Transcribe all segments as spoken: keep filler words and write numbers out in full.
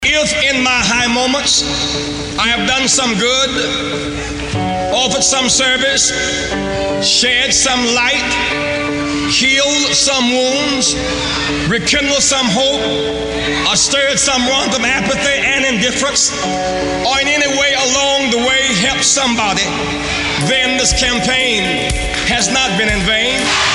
If in my high moments I have done some good, offered some service, shed some light, healed some wounds, rekindled some hope, or stirred some wrong of apathy and indifference, or in any way along the way helped somebody, then this campaign has not been in vain.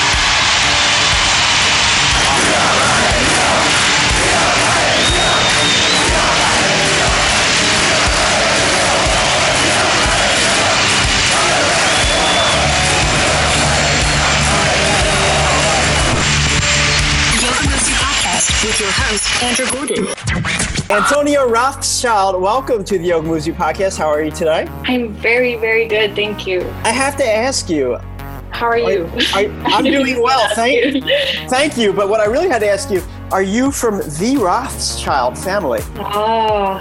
With your host, Andrew Gordon. Antonia Rothschild, welcome to the Yoga Muzi podcast. How are you today? I'm very, very good. Thank you. I have to ask you. How are you? Are, are, I'm doing well. Thank, thank you. But what I really had to ask you, are you from the Rothschild family? Oh.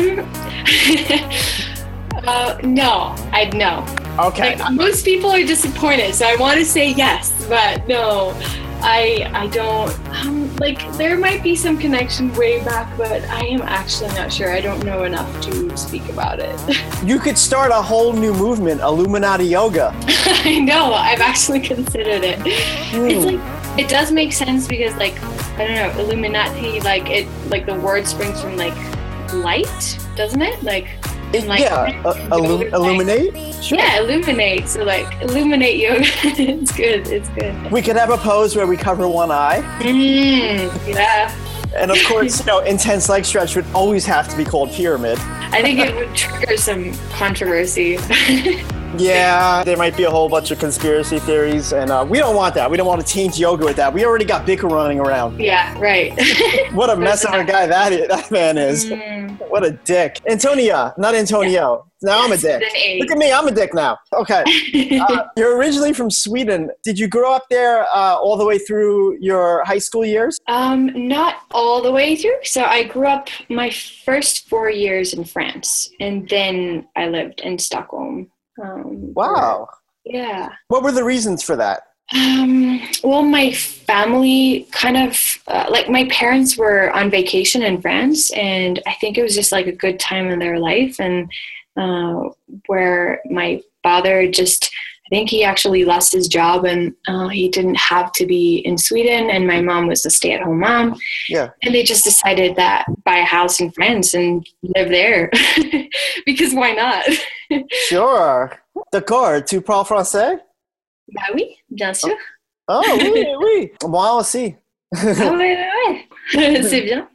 uh, no, I know. Okay. Like, most people are disappointed, so I want to say yes, but no. I I don't, um, like, there might be some connection way back, but I am actually not sure. I don't know enough to speak about it. You could start a whole new movement, Illuminati Yoga. I know, I've actually considered it. Mm. It's like, it does make sense because, like, I don't know, Illuminati, like, it, like, the word springs from, like, light, doesn't it? Like, It, like, yeah, uh, illu- illuminate? Sure. Yeah, illuminate. So, like, illuminate yoga. It's good. It's good. We could have a pose where we cover one eye. Mm, yeah. And, of course, you know, intense leg stretch would always have to be called pyramid. I think it would trigger some controversy. Yeah, there might be a whole bunch of conspiracy theories, and uh, we don't want that. We don't want to taint yoga with that. We already got Bikram running around. Yeah, right. What a mess of a guy that is, that man is. Mm. What a dick. Antonia, not Antonio. Yeah. Now I'm a dick. Look at me, I'm a dick now. Okay. Uh, you're originally from Sweden. Did you grow up there uh, all the way through your high school years? Um, not all the way through. So I grew up my first four years in France, and then I lived in Stockholm. Um, wow. Where, yeah. What were the reasons for that? Um, well, my family kind of, uh, like my parents were on vacation in France, and I think it was just like a good time in their life. And uh, where my father just, I think he actually lost his job, and uh, he didn't have to be in Sweden, and my mom was a stay-at-home mom. Yeah. And they just decided that buy a house in France and live there because why not? Sure. D'accord. Tu parles français? Bah oui, bien sûr. Oh, oui, oui. Moi aussi. Ah ouais, ouais, ouais. C'est bien.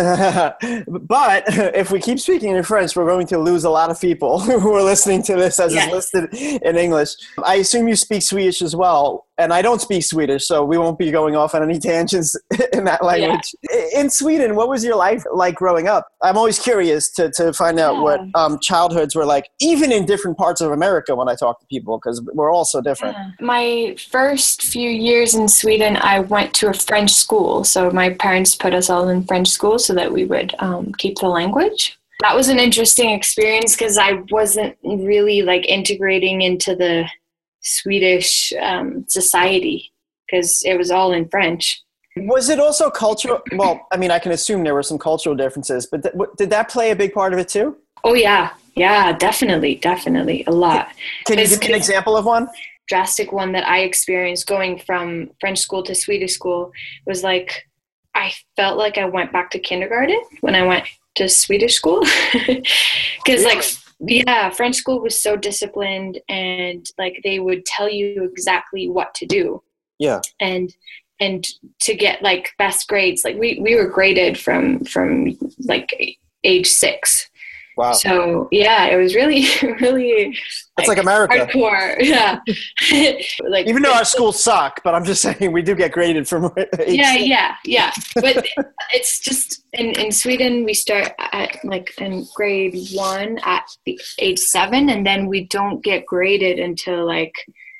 But if we keep speaking in French, we're going to lose a lot of people who are listening to this as yes. It's listed in English. I assume you speak Swedish as well, and I don't speak Swedish, so we won't be going off on any tangents in that language. Yeah. In Sweden, what was your life like growing up? I'm always curious to, to find out yeah. what um, childhoods were like, even in different parts of America when I talk to people, because we're all so different. Yeah. My first few years in Sweden, I went to a French school, so my parents put us all in French school so that we would um, keep the language. That was an interesting experience because I wasn't really like integrating into the Swedish um, society because it was all in French. Was it also cultural? Well, I mean, I can assume there were some cultural differences, but th- did that play a big part of it too? Oh yeah, yeah, definitely, definitely, a lot. Can you give me an example of one? Drastic one that I experienced going from French school to Swedish school was like, I felt like I went back to kindergarten when I went to Swedish school. Because like, yeah, French school was so disciplined, and like they would tell you exactly what to do. Yeah. And and to get like best grades, like we, we were graded from from like age six. Wow. So yeah, it was really, really. It's like, like America. Hardcore, yeah. Like even though our schools suck, but I'm just saying we do get graded from. Age yeah, six. yeah, yeah. But it's just in, in Sweden we start at like in grade one at the age seven, and then we don't get graded until like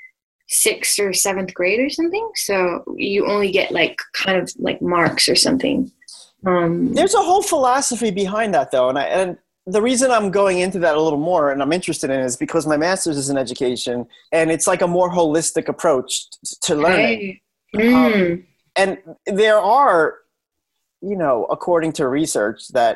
sixth or seventh grade or something. So you only get like kind of like marks or something. Um, There's a whole philosophy behind that, though, and I and. The reason I'm going into that a little more and I'm interested in it is because my master's is in education, and it's like a more holistic approach to learning. Hey. Mm. Um, and there are, you know, according to research, that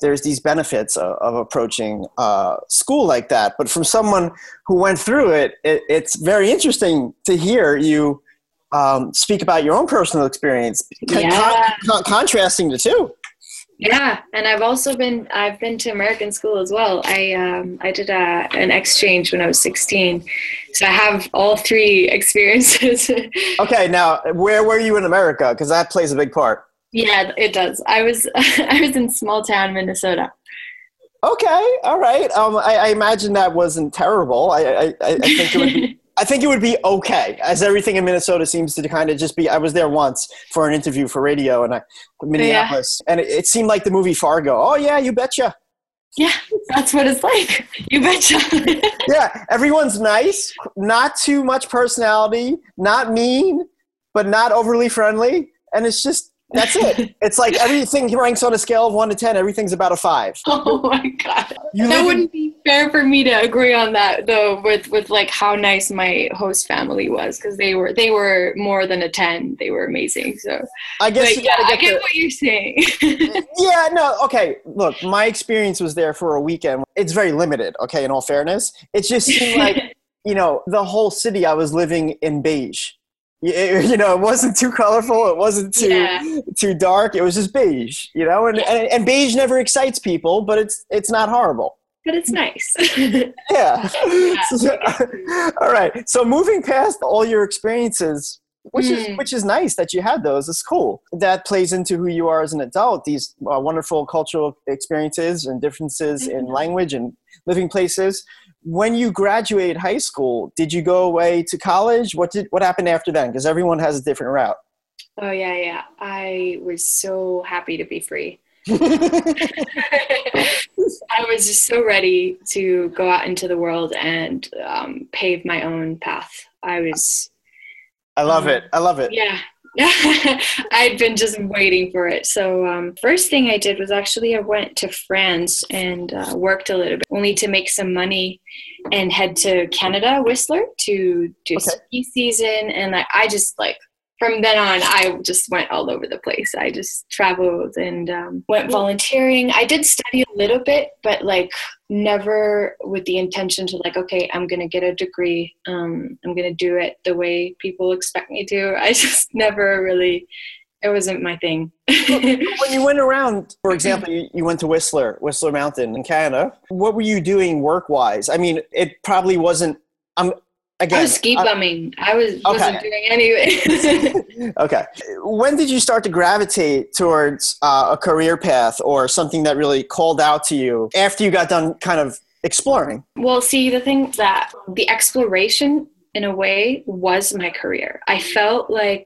there's these benefits of, of approaching uh, school like that. But from someone who went through it, it it's very interesting to hear you um, speak about your own personal experience, Yeah. con- con- contrasting the two. Yeah, and I've also been I've been to American school as well. I um, I did a, an exchange when I was sixteen, so I have all three experiences. Okay, now where were you in America? Because that plays a big part. Yeah, it does. I was I was in small town Minnesota. Okay, all right. Um, I, I imagine that wasn't terrible. I I, I think it would be. I think it would be okay, as everything in Minnesota seems to kind of just be. I was there once for an interview for radio in Minneapolis, yeah. and it, it seemed like the movie Fargo. Oh yeah, you betcha. Yeah, that's what it's like. You betcha. Yeah, everyone's nice, not too much personality, not mean, but not overly friendly, and it's just. That's it. It's like everything ranks on a scale of one to ten. Everything's about a five. Oh my god, You that live wouldn't in- be fair for me to agree on that though. With with like how nice my host family was, because they were they were more than a ten. They were amazing. So I guess but you yeah, gotta I get get the- what you're saying. Yeah, no, okay. Look, my experience was there for a weekend. It's very limited, okay, in all fairness. It just seemed like, you know, the whole city I was living in beige. It, you know, it wasn't too colorful. It wasn't too Yeah. too dark. It was just beige, you know, and, and, and beige never excites people, but it's it's not horrible. But it's nice. Yeah. Yeah. So- all right. So moving past all your experiences, which is Mm. which is nice that you had those. It's cool. That plays into who you are as an adult. These uh, wonderful cultural experiences and differences in language and living places. When you graduated high school, did you go away to college? What did what happened after then? Because everyone has a different route. Oh yeah, yeah. I was so happy to be free. I was just so ready to go out into the world and um, pave my own path. I was, I love Um, it. I love it. yeah. I'd been just waiting for it. So um, first thing I did was actually I went to France and uh, worked a little bit, only to make some money and head to Canada, Whistler, to do Okay. ski season. And I, I just like, from then on, I just went all over the place. I just traveled and um, went volunteering. I did study a little bit, but like never with the intention to like, okay, I'm going to get a degree. Um, I'm going to do it the way people expect me to. I just never really, it wasn't my thing. When you went around, for example, you, you went to Whistler, Whistler Mountain in Canada. What were you doing work-wise? I mean, it probably wasn't. Um, again, I was ski I- bumming. I was, wasn't Okay. doing anything. Okay. When did you start to gravitate towards uh, a career path or something that really called out to you after you got done kind of exploring? Well, see, the thing is that the exploration, in a way, was my career. I felt like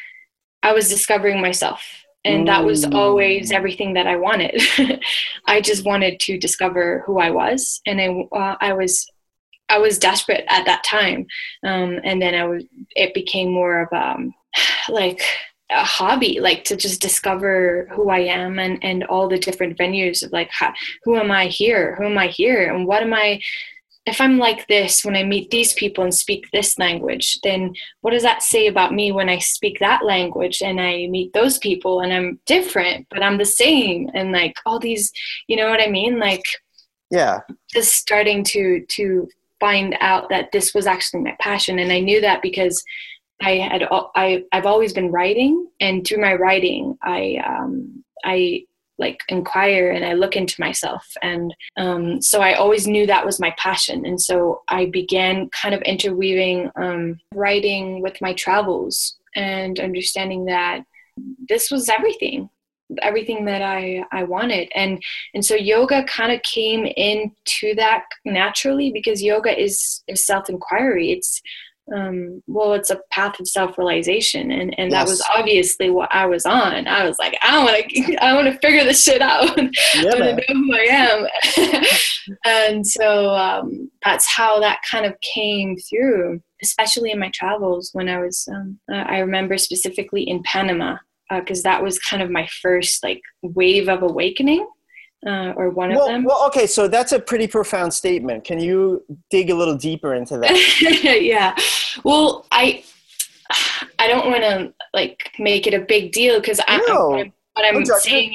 I was discovering myself, and that was always everything that I wanted. I just wanted to discover who I was, and I, uh, I was, I was desperate at that time. Um, and then I was, it became more of um, like a hobby, like to just discover who I am and, and all the different venues of like, how, who am I here? Who am I here? And what am I, if I'm like this, when I meet these people and speak this language, then what does that say about me when I speak that language and I meet those people and I'm different, but I'm the same? And like all these, you know what I mean? Like Yeah. just starting to, to find out that this was actually my passion. And I knew that because I had, I, I've always been writing, and through my writing, I, um, I like inquire and I look into myself. And, um, so I always knew that was my passion. And so I began kind of interweaving, um, writing with my travels and understanding that this was everything, everything that I, I wanted. And, and so yoga kind of came into that naturally, because yoga is, is self-inquiry. It's, um, well, it's a path of self-realization. And, and that Yes. was obviously what I was on. I was like, I want to, I want to figure this shit out. Yeah, I man. want to know who I am. And so, um, that's how that kind of came through, especially in my travels when I was, um, uh, I remember specifically in Panama, because uh, that was kind of my first like wave of awakening, uh, or one Well, of them. well, okay, so that's a pretty profound statement. Can you dig a little deeper into that? Yeah. Well, I I don't want to like make it a big deal, because I, No. I'm, what I'm No judgment. saying is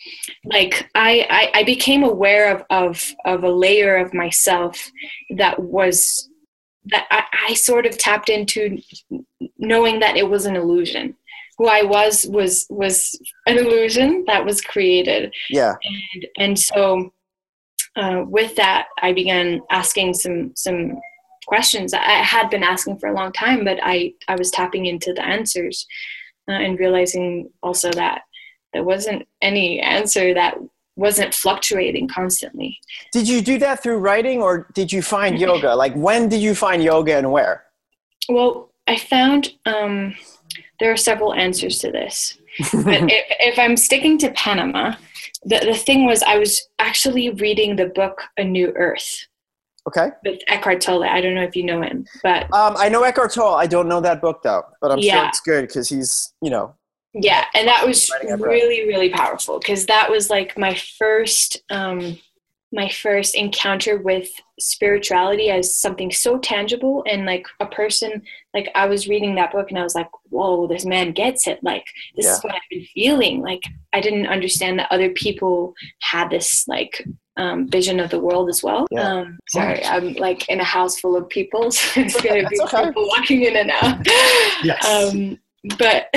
like I, I, I became aware of, of, of a layer of myself that was, that I, I sort of tapped into, knowing that it was an illusion. Who I was, was, was an illusion that was created. Yeah. And, and so uh, with that, I began asking some, some questions I had been asking for a long time, but I, I was tapping into the answers uh, and realizing also that there wasn't any answer that wasn't fluctuating constantly. Did you do that through writing, or did you find yoga? Like, when did you find yoga and where? Well, I found um, there are several answers to this. But if, if I'm sticking to Panama, the, the thing was I was actually reading the book A New Earth. Okay. With Eckhart Tolle. I don't know if you know him, but um, I know Eckhart Tolle. I don't know that book though, but I'm yeah. sure it's good because he's, you know. Yeah, and that was really, really powerful because that was like my first, um, my first encounter with spirituality as something so tangible, and like a person. Like I was reading that book and I was like, "Whoa, this man gets it! Like this yeah. is what I've been feeling." Like I didn't understand that other people had this like. Um, vision of the world as well. Yeah. Um, sorry, I'm like in a house full of people, so it's going to be okay. people walking in and out. Yes. Um, but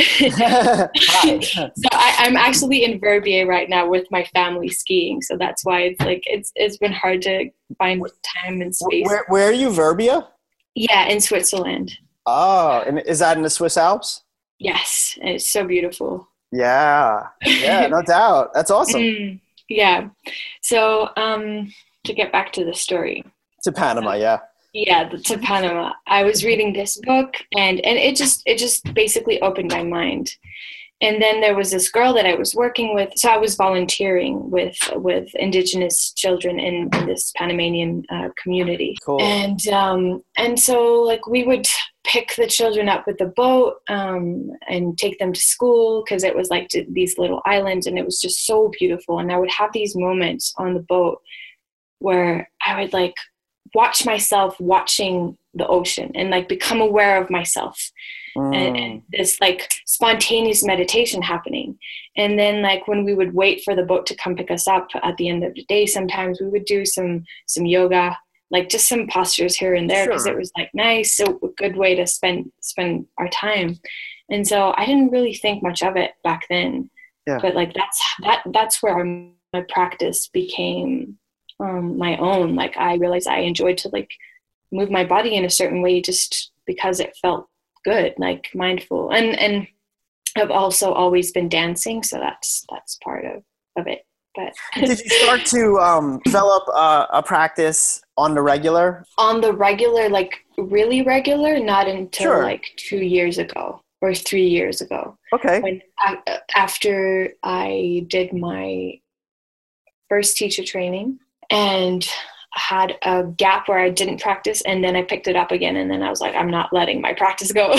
so I, I'm actually in Verbier right now with my family skiing, so that's why it's like it's it's been hard to find time and space. Where where are you, Verbier? Yeah, in Switzerland. Oh, and is that in the Swiss Alps? Yes, and it's so beautiful. Yeah, yeah, no doubt. That's awesome. Mm. Yeah. So um, to get back to the story. To Panama, yeah. Yeah, to Panama. I was reading this book and, and it just it just basically opened my mind. And then there was this girl that I was working with. So I was volunteering with with indigenous children in, in this Panamanian uh, community. Cool. And um, and so like we would pick the children up with the boat um, and take them to school because it was like to these little islands, and it was just so beautiful. And I would have these moments on the boat where I would like watch myself watching the ocean and like become aware of myself. Mm. And, and this like spontaneous meditation happening. And then like when we would wait for the boat to come pick us up at the end of the day, sometimes we would do some some yoga, like just some postures here and there because sure. It was like nice, so a good way to spend spend our time. And so I didn't really think much of it back then. Yeah. But like that's that that's where my practice became um, my own. Like I realized I enjoyed to like move my body in a certain way just because it felt good, like mindful. And and I've also always been dancing, so that's that's part of, of it. But did you start to um, develop a, a practice on the regular? On the regular, like really regular, not until sure. like two years ago or three years ago. Okay. When I, after I did my first teacher training and had a gap where I didn't practice, and then I picked it up again, and then I was like, I'm not letting my practice go.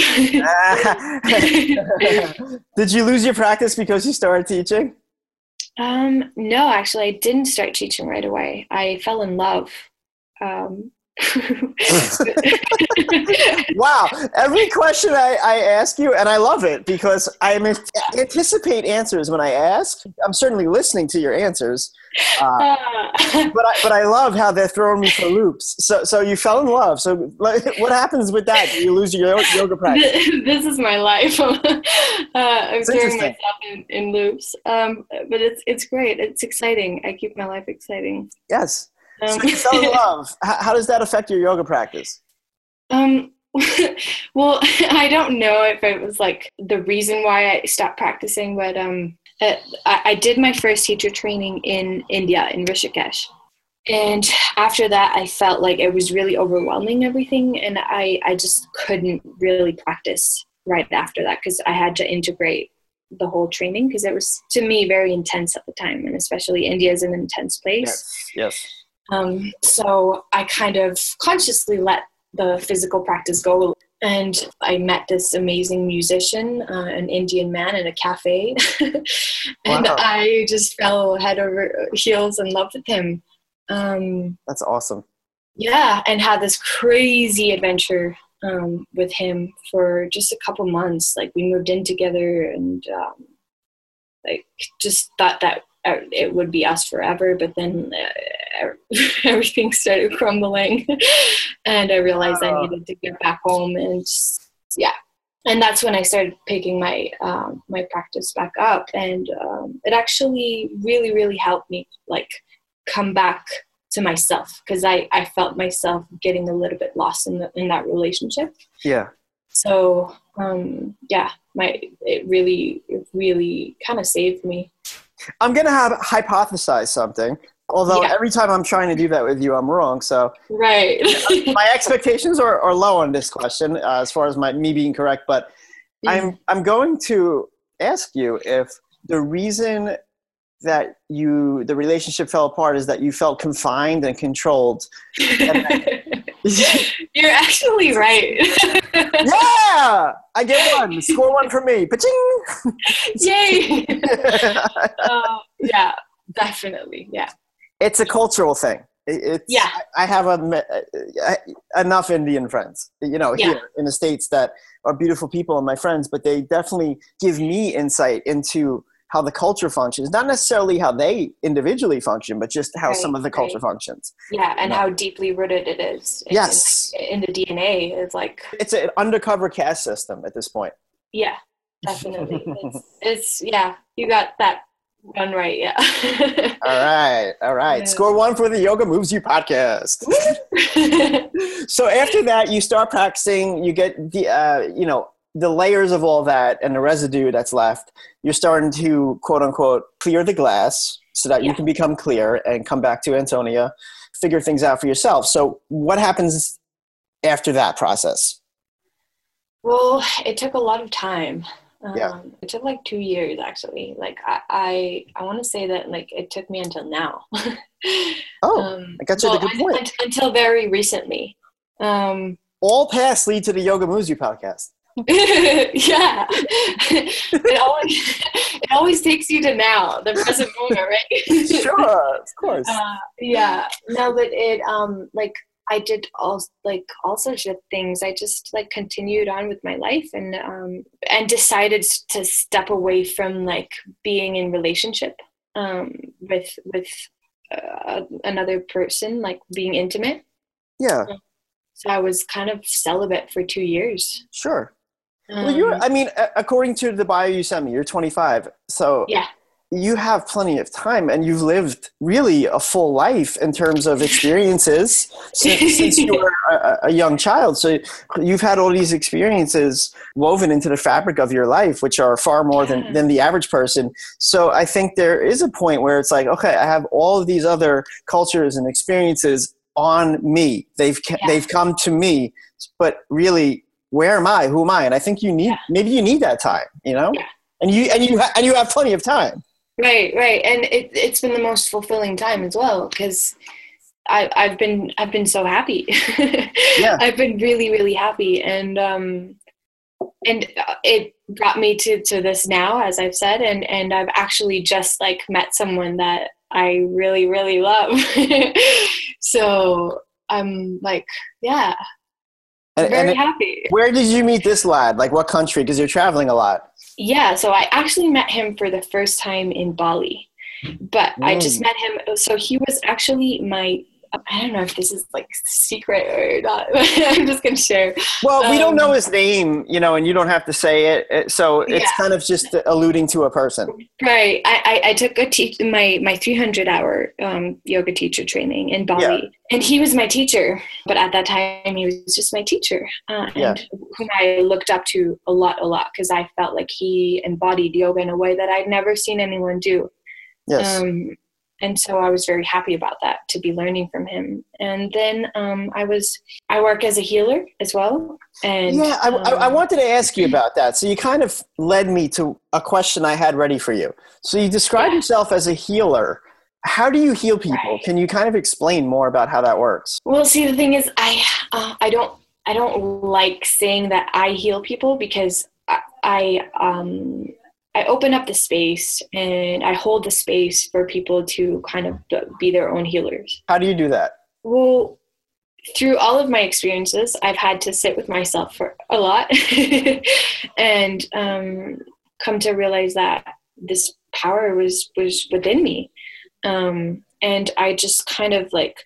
Did you lose your practice because you started teaching? Um, no, actually, I didn't start teaching right away. I fell in love. Um, Wow. Every question I, I ask you, and I love it because I anticipate answers when I ask. I'm certainly listening to your answers. Uh, but I, but I love how they're throwing me for loops. So so you fell in love. So what happens with that? Do you lose your yoga practice? This is my life. uh, I'm throwing myself in, in loops. Um, but it's it's great. It's exciting. I keep my life exciting. Yes. Um, so you fell in love. How, how does that affect your yoga practice? Um. Well, I don't know if it was like the reason why I stopped practicing, but um. Uh, I, I did my first teacher training in India, in Rishikesh. And after that, I felt like it was really overwhelming, everything. And I, I just couldn't really practice right after that because I had to integrate the whole training because it was, to me, very intense at the time. And especially India is an intense place. Yes, yes. Um, so I kind of consciously let the physical practice go. And I met this amazing musician, uh, an Indian man in a cafe. And wow. I just fell head over heels in love with him. Um, That's awesome. Yeah, and had this crazy adventure um, with him for just a couple months. Like we moved in together and um, like just thought that it would be us forever. But then uh, everything started crumbling, and I realized I needed to get back home, and just, yeah. And that's when I started picking my um, my practice back up, and um, it actually really, really helped me like come back to myself, because I, I felt myself getting a little bit lost in the, in that relationship. Yeah. So um, yeah, my it really it really kind of saved me. I'm gonna have hypothesize something. Although yeah. every time I'm trying to do that with you, I'm wrong. So right. my expectations are, are low on this question uh, as far as my me being correct. But mm. I'm I'm going to ask you if the reason that you the relationship fell apart is that you felt confined and controlled. And that, you're actually right. Yeah, I get one. Score one for me. Pa-ching! Yay! uh, yeah, definitely. Yeah. It's a cultural thing. It's, yeah. I have a, a, enough Indian friends, you know, yeah. here in the States that are beautiful people and my friends, but they definitely give me insight into how the culture functions, not necessarily how they individually function, but just how right, some of the culture right. functions. Yeah, and how deeply rooted it is. In, yes. In, in the D N A. It's like... It's an undercover caste system at this point. Yeah, definitely. it's, it's, yeah, you got that one right, yeah. all right, all right. Yeah. Score one for the Yoga Moves You podcast. So after that, you start practicing, you get the, uh, you know, the layers of all that and the residue that's left. You're starting to, quote unquote, clear the glass so that yeah. you can become clear and come back to Antonia, figure things out for yourself. So what happens after that process? Well, it took a lot of time. Um, yeah. It took like two years actually. Like I, I, I want to say that like it took me until now. oh, um, I got you well, at a good point. Un- until very recently. Um, All paths lead to the Yoga Moves You podcast. yeah. it always it always takes you to now, the present moment, right? Sure, of course. Uh, yeah. No, but it um like I did all like all sorts of things. I just like continued on with my life and um and decided to step away from like being in relationship um with with uh, another person, like being intimate. Yeah. So I was kind of celibate for two years. Sure. Um, well, you're, I mean, according to the bio you sent me, you're twenty-five. So yeah. you have plenty of time and you've lived really a full life in terms of experiences since, since you were a, a young child. So you've had all these experiences woven into the fabric of your life, which are far more yeah. than, than the average person. So I think there is a point where it's like, okay, I have all of these other cultures and experiences on me. They've, yeah. they've come to me, but really, where am I? Who am I? And I think you need, yeah. maybe you need that time, you know, yeah. and you, and you, ha- and you have plenty of time. Right. Right. And it, it's been the most fulfilling time as well. Cause I, I've been, I've been so happy. yeah. I've been really, really happy. And, um, and it brought me to, to this now, as I've said, and, and I've actually just like met someone that I really, really love. So I'm like, yeah. And, very and happy. Where did you meet this lad? Like what country? Because you're traveling a lot. Yeah, so I actually met him for the first time in Bali. But mm. I just met him. So he was actually my, I don't know if this is like secret or not. I'm just going to share. Well, we um, don't know his name, you know, and you don't have to say it. So it's yeah. kind of just alluding to a person. Right. I, I, I took a te- my, my three hundred hour um, yoga teacher training in Bali. Yeah. And he was my teacher. But at that time, he was just my teacher. Uh, and yeah. whom I looked up to a lot, a lot. Because I felt like he embodied yoga in a way that I'd never seen anyone do. Yes. Um, And so I was very happy about that, to be learning from him. And then um, I was, I work as a healer as well. And yeah, I, um, I, I wanted to ask you about that. So you kind of led me to a question I had ready for you. So you describe yeah. yourself as a healer. How do you heal people? Right. Can you kind of explain more about how that works? Well, see, the thing is, I, uh, I don't, I don't like saying that I heal people, because I, I um, I open up the space and I hold the space for people to kind of be their own healers. How do you do that? Well, through all of my experiences, I've had to sit with myself for a lot and um, come to realize that this power was, was within me. Um, and I just kind of like,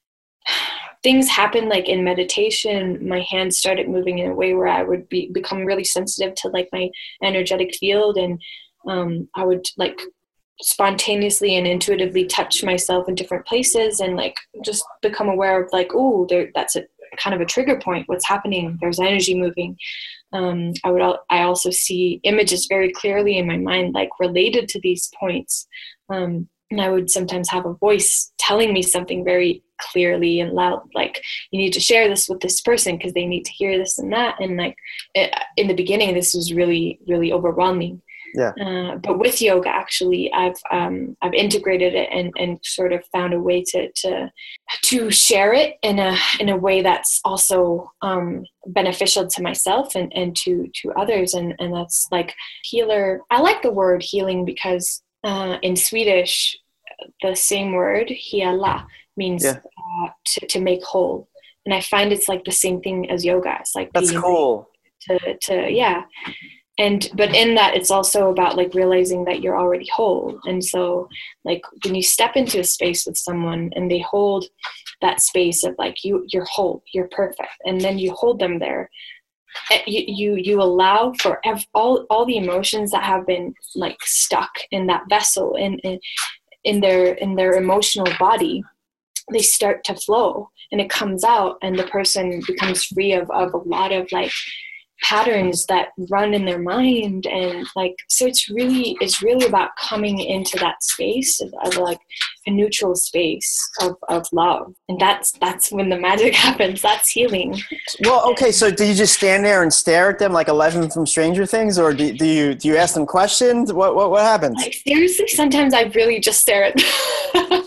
things happened like in meditation, my hands started moving in a way where I would be, become really sensitive to like my energetic field. And um, I would like spontaneously and intuitively touch myself in different places and like just become aware of like, oh, there, that's a kind of a trigger point. What's happening? There's energy moving. Um, I would, al- I also see images very clearly in my mind, like related to these points. Um, and I would sometimes have a voice telling me something very clearly and loud, like, you need to share this with this person because they need to hear this and that. And like it, in the beginning, this was really, really overwhelming. Yeah. Uh, but with yoga, actually, I've um, I've integrated it and, and sort of found a way to to to share it in a in a way that's also um, beneficial to myself and, and to to others. And, and that's like healer. I like the word healing because uh, in Swedish, the same word hiela means yeah. uh, to to make whole. And I find it's like the same thing as yoga. It's like that's cool. To to yeah. And, but in that, it's also about like realizing that you're already whole. And so like when you step into a space with someone and they hold that space of like, you, you're whole, you're perfect. And then you hold them there, you, you, you allow for ev- all, all the emotions that have been like stuck in that vessel in, in, in their, in their emotional body, they start to flow and it comes out and the person becomes free of, of a lot of like, patterns that run in their mind. And like, so it's really, it's really about coming into that space of, of like a neutral space of, of love. And that's, that's when the magic happens. That's healing. Well, okay. So do you just stand there and stare at them like Eleven from Stranger Things? Or do, do you, do you ask them questions? What, what, what happens? Like, seriously, sometimes I really just stare at them.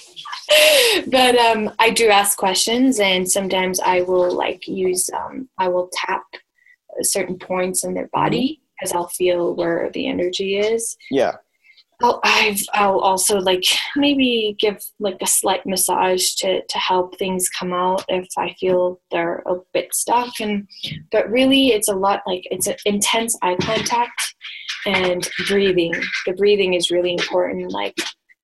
But um, I do ask questions and sometimes I will like use, um, I will tap certain points in their body because I'll feel where the energy is. Yeah. I'll, I've, I'll also like maybe give like a slight massage to, to help things come out if I feel they're a bit stuck. And, but really it's a lot like it's an intense eye contact and breathing. The breathing is really important. Like,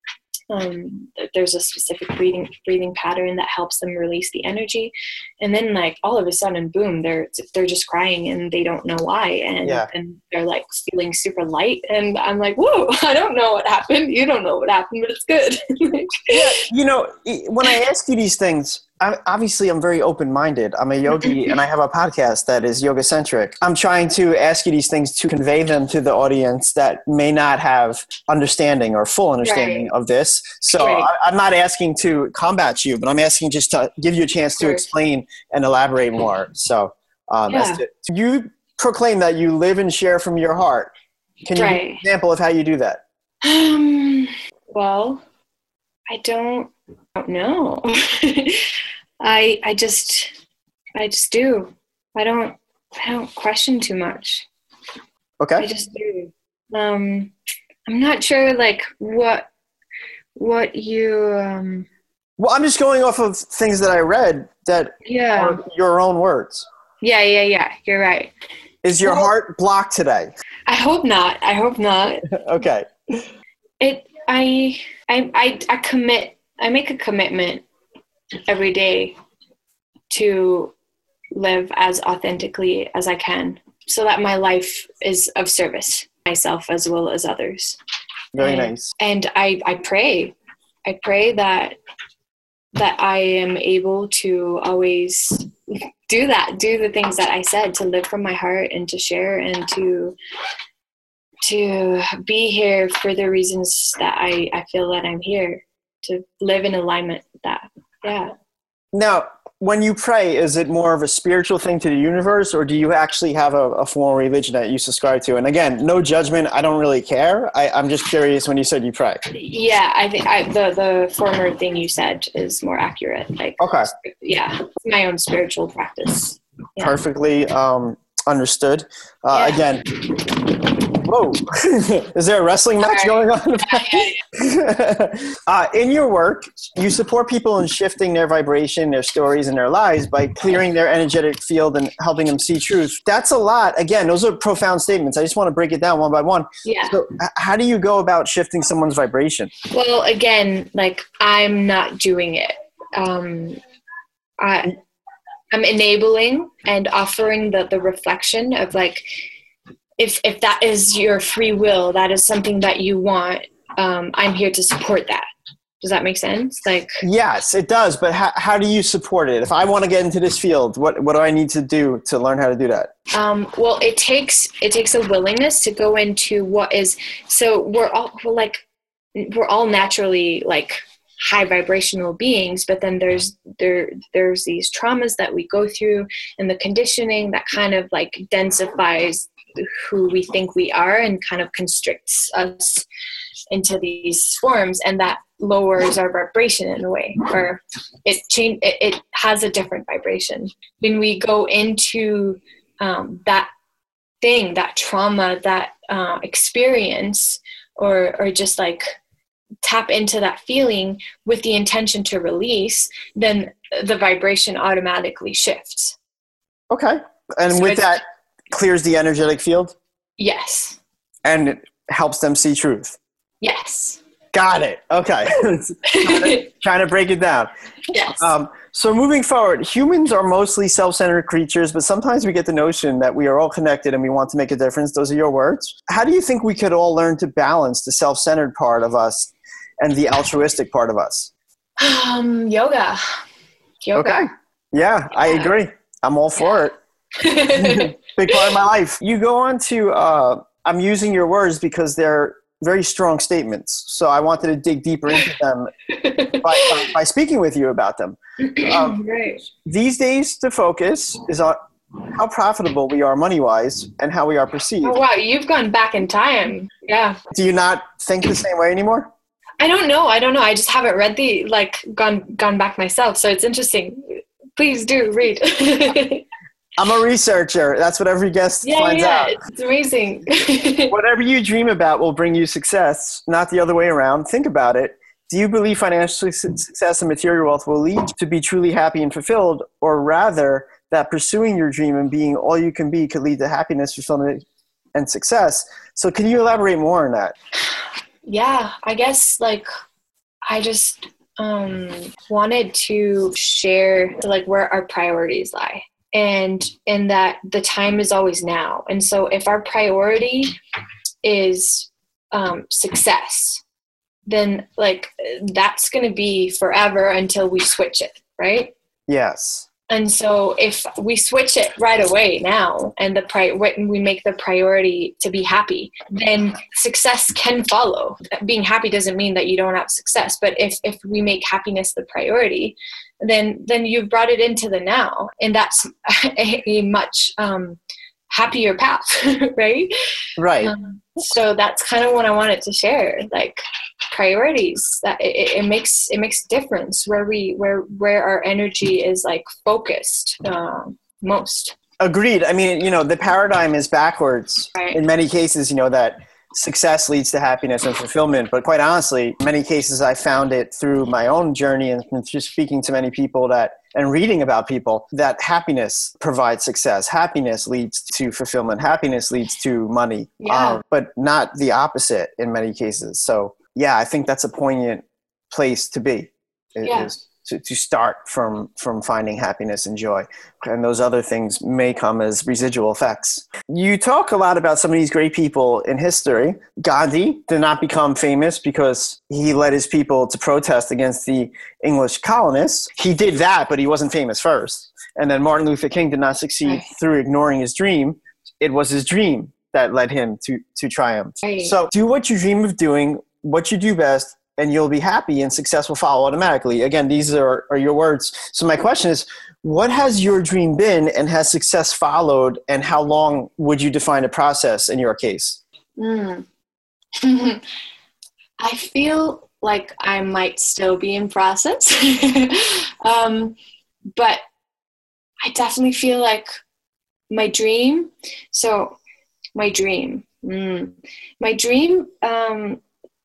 Um, there's a specific breathing breathing pattern that helps them release the energy, and then like all of a sudden, boom, they're they're just crying and they don't know why, and yeah. and they're like feeling super light, and I'm like, whoa, I don't know what happened, you don't know what happened, but it's good. Yeah, you know, when I ask you these things, I, obviously I'm very open-minded. I'm a yogi and I have a podcast that is yoga-centric. I'm trying to ask you these things to convey them to the audience that may not have understanding or full understanding right. of this. So right. I, I'm not asking to combat you, but I'm asking just to give you a chance to explain and elaborate more. So um, yeah. as to, you proclaim that you live and share from your heart. Can you right. give an example of how you do that? Um, well, I don't, I don't know. I I just I just do. I don't I don't question too much. Okay. I just do. Um, I'm not sure like what what you. Um, well, I'm just going off of things that I read that yeah. are your own words. Yeah, yeah, yeah. You're right. Is your well, heart blocked today? I hope not. I hope not. Okay. It. I. I. I. I commit. I make a commitment every day to live as authentically as I can so that my life is of service, myself as well as others. Very and, nice. And I, I pray, I pray that, that I am able to always do that, do the things that I said, to live from my heart and to share and to, to be here for the reasons that I, I feel that I'm here, to live in alignment with that. Yeah. Now, when you pray, is it more of a spiritual thing to the universe, or do you actually have a, a form of religion that you subscribe to? And again, no judgment. I don't really care. I, I'm just curious when you said you pray. Yeah, I think I, the the former thing you said is more accurate. Like, okay. Yeah, it's my own spiritual practice. Yeah. Perfectly um, understood. Uh, yeah. Again, Whoa. Is there a wrestling match going on? uh, in your work, you support people in shifting their vibration, their stories, and their lives by clearing their energetic field and helping them see truth. That's a lot. Again, those are profound statements. I just want to break it down one by one. Yeah. So h- how do you go about shifting someone's vibration? Well, again, like I'm not doing it. Um, I, I'm enabling and offering the, the reflection of like, if if that is your free will, that is something that you want, um, I'm here to support that. Does that make sense? Like, yes, it does. But how, how do you support it? If I want to get into this field, what, what do I need to do to learn how to do that? Um, well, it takes, it takes a willingness to go into what is, so we're all we're like, we're all naturally like high vibrational beings, but then there's, there, there's these traumas that we go through and the conditioning that kind of like densifies who we think we are and kind of constricts us into these forms, and that lowers our vibration in a way, or it change it, it has a different vibration when we go into um, that thing, that trauma, that uh, experience, or or just like tap into that feeling with the intention to release, then the vibration automatically shifts. Okay. And So with it's- that, clears the energetic field Yes. and it helps them see truth. Yes. Got it. Okay. trying, to, trying to break it down. Yes. Um, so moving forward, humans are mostly self-centered creatures, but sometimes we get the notion that we are all connected and we want to make a difference. Those are your words. How do you think we could all learn to balance the self-centered part of us and the altruistic part of us? Um, yoga. Yoga. Okay. Yeah, I agree. I'm all for it. Big part of my life. You go on to, uh, I'm using your words because they're very strong statements. So I wanted to dig deeper into them by, by speaking with you about them. Um, Right. these days, the focus is on how profitable we are money-wise and how we are perceived. Oh, wow. You've gone back in time. Yeah. Do you not think the same way anymore? I don't know. I don't know. I just haven't read the, like, gone, gone back myself. So it's interesting. Please do read. I'm a researcher. That's what every guest yeah, finds yeah. out. It's amazing. Whatever you dream about will bring you success, not the other way around. Think about it. Do you believe financial success and material wealth will lead to be truly happy and fulfilled, or rather that pursuing your dream and being all you can be could lead to happiness, fulfillment, and success? So can you elaborate more on that? Yeah, I guess like I just um, wanted to share like where our priorities lie, and in that the time is always now. And so if our priority is um, success, then like that's going to be forever until we switch it, right? Yes. And so if we switch it right away now and the pri- when we make the priority to be happy, then success can follow. Being happy doesn't mean that you don't have success, but if, if we make happiness the priority, then then you've brought it into the now, and that's a, a much um, happier path, right? Right. Um, so that's kind of what I wanted to share, like priorities. That it, it makes it makes a difference where we where where our energy is like focused um, most. Agreed. I mean, you know, the paradigm is backwards Right. in many cases, you know, that success leads to happiness and fulfillment. But quite honestly, in many cases, I found it through my own journey and just speaking to many people that and reading about people that happiness provides success. Happiness leads to fulfillment. Happiness leads to money, Yeah. um, but not the opposite in many cases. So yeah, I think that's a poignant place to be. Is, Yeah. is to, to start from from finding happiness and joy, and those other things may come as residual effects. You talk a lot about some of these great people in history. Gandhi did not become famous because he led his people to protest against the English colonists. He did that, but he wasn't famous first. And then Martin Luther King did not succeed Right. through ignoring his dream. It was his dream that led him to to triumph. Right. So do what you dream of doing, what you do best, and you'll be happy, and success will follow automatically. Again, these are, are your words. So my question is, what has your dream been, and has success followed, and how long would you define a process in your case? Mm. I feel like I might still be in process, um, but I definitely feel like my dream. So my dream Mm. My dream um,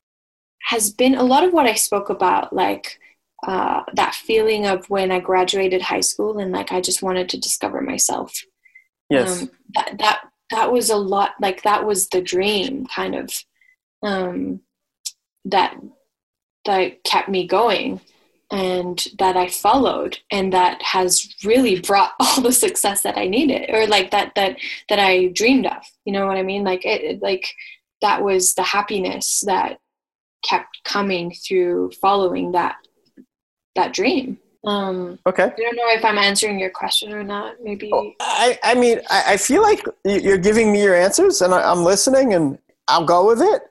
has been a lot of what I spoke about, like uh, that feeling of when I graduated high school and like I just wanted to discover myself. Yes. Um, that that that was a lot. Like that was the dream, kind of um, that that kept me going, and that I followed, and that has really brought all the success that I needed, or like that that that I dreamed of. You know what I mean? Like it, it like that was the happiness that kept coming through following that that dream. Um, Okay. I don't know if I'm answering your question or not. Maybe. Oh, I, I mean, I, I feel like you're giving me your answers, and I, I'm listening, and I'll go with it.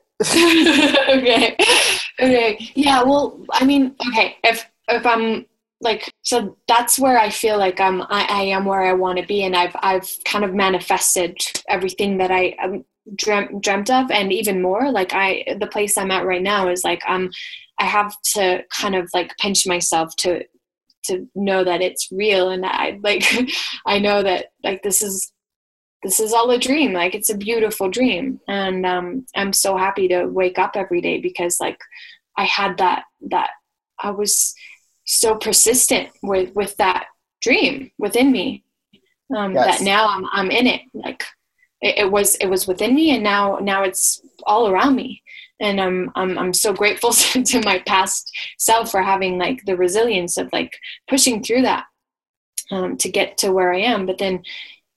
okay. Okay. Yeah. Well, I mean, okay. If if I'm like, so that's where I feel like I'm. I, I am where I want to be, and I've I've kind of manifested everything that I um, dreamt dreamt of, and even more. Like I, the place I'm at right now is like I'm. I have to kind of like pinch myself to to know that it's real, and I like I know that like this is this is all a dream. Like it's a beautiful dream, and um, I'm so happy to wake up every day because like I had that that I was so persistent with with that dream within me um, Yes. that now I'm I'm in it. Like it, it was it was within me, and now now it's all around me. And I'm I'm I'm so grateful to my past self for having like the resilience of like pushing through that um, to get to where I am. But then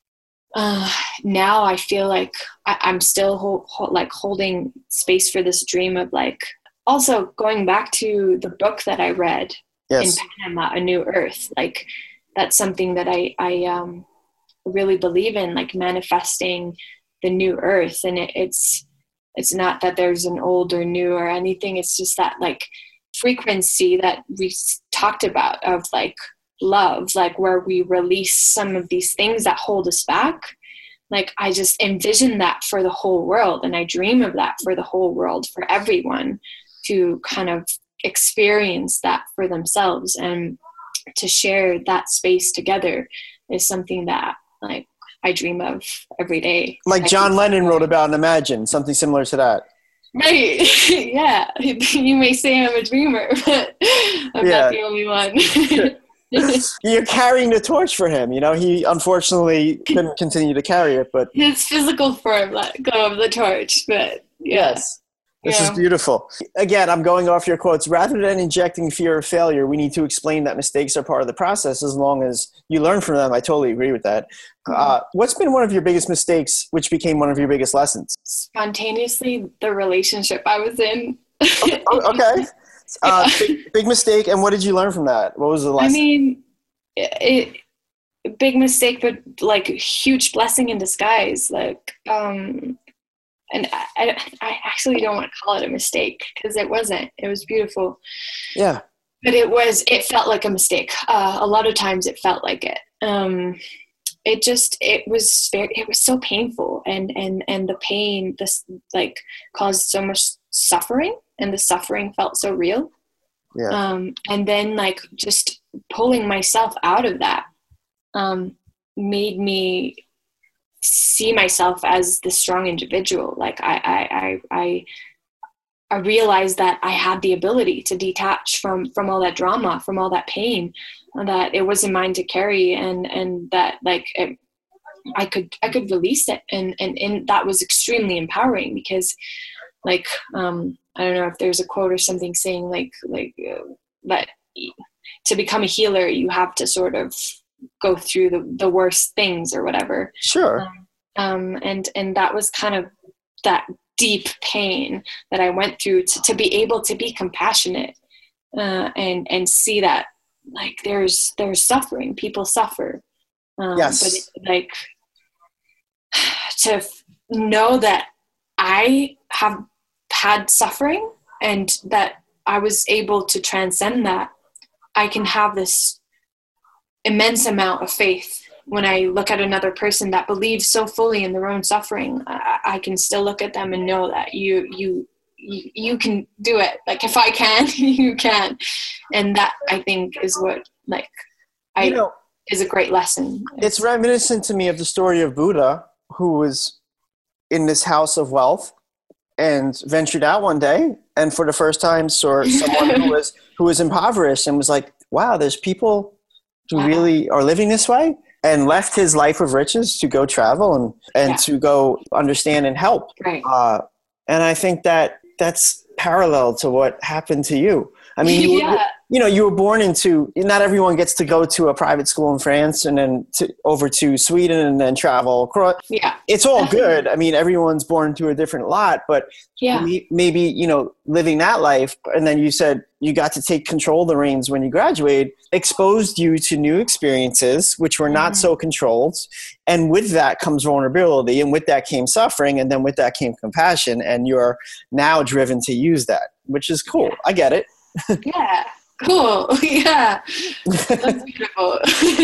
uh, now I feel like I, I'm still hold, hold, like holding space for this dream of like also going back to the book that I read Yes. in Panama, A New Earth. Like that's something that I I um, really believe in, like manifesting the new earth, and it, it's. It's not that there's an old or new or anything. It's just that like frequency that we talked about of like love, like where we release some of these things that hold us back. Like I just envision that for the whole world. And I dream of that for the whole world, for everyone to kind of experience that for themselves, and to share that space together is something that like I dream of every day. Like John Lennon wrote about in Imagine, something similar to that. Right. Yeah. You may say I'm a dreamer, but I'm Yeah. not the only one. You're carrying the torch for him. You know, he unfortunately couldn't continue to carry it, but His physical form let go of the torch, but yeah. yes. This Yeah. is beautiful. Again, I'm going off your quotes. Rather than injecting fear of failure, we need to explain that mistakes are part of the process as long as you learn from them. I totally agree with that. Uh, what's been one of your biggest mistakes, which became one of your biggest lessons? Spontaneously, the relationship I was in. Oh, okay. Uh, big, big mistake. And what did you learn from that? What was the lesson? I mean, it, it big mistake, but like huge blessing in disguise. Like, um, and I, I, I actually don't want to call it a mistake because it wasn't. It was beautiful. Yeah. But it was, it felt like a mistake. Uh, a lot of times it felt like it. Um, it just, it was very, it was so painful. And, and, and the pain, this like caused so much suffering, and the suffering felt so real. Yeah. Um, and then like just pulling myself out of that um, made me see myself as the strong individual. Like I, I, I, I, I realized that I had the ability to detach from, from all that drama, from all that pain, and that it wasn't mine to carry. And, and that like, it, I could, I could release it. And, and, and that was extremely empowering because like, um, I don't know if there's a quote or something saying like, like uh, that to become a healer, you have to sort of go through the, the worst things or whatever. Sure. Um, um, and, and that was kind of that deep pain that I went through to, to be able to be compassionate uh, and, and see that like there's, there's suffering, people suffer. Um, Yes. But it, like to f- know that I have had suffering and that I was able to transcend that, I can have this immense amount of faith when I look at another person that believes so fully in their own suffering. I, I can still look at them and know that you, you, you, you can do it. Like if I can, you can. And that I think is what like, I, You know, is a great lesson. it's reminiscent to me of the story of Buddha, who was in this house of wealth and ventured out one day and for the first time saw someone who was who was impoverished and was like, wow, there's people who wow. really are living this way, and left his life of riches to go travel and, and yeah. to go understand and help. Right. Uh, and I think that that's parallel to what happened to you. I mean, you, yeah. were, you know, you were born into, not everyone gets to go to a private school in France and then to, over to Sweden and then travel across. Yeah. It's all good. I mean, everyone's born into a different lot, but yeah. maybe, you know, living that life. And then you said you got to take control of the reins when you graduated, exposed you to new experiences, which were not mm-hmm. so controlled. And with that comes vulnerability, and with that came suffering. And then with that came compassion. And you're now driven to use that, which is cool. I get it. Yeah, cool. Yeah, that's beautiful.